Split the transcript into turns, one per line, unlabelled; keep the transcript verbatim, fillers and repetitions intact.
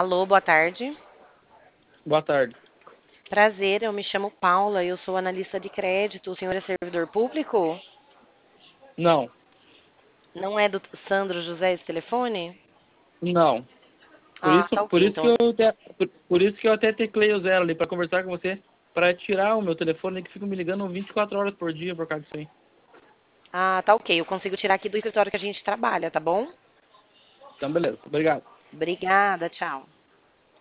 Alô, boa tarde.
Boa tarde.
Prazer, eu me chamo Paula, eu sou analista de crédito. O senhor é servidor público?
Não,
Não é do Sandro José esse telefone?
não. Por
Ah,
isso,
tá ok,
por isso que
então.
eu até, por, por isso que eu até teclei o zero ali para conversar com você, para tirar o meu telefone que fica me ligando vinte e quatro horas por dia por causa disso aí.
Ah, tá ok, eu consigo tirar aqui do escritório que a gente trabalha, tá bom?
Então, beleza. Obrigado.
Obrigada, tchau.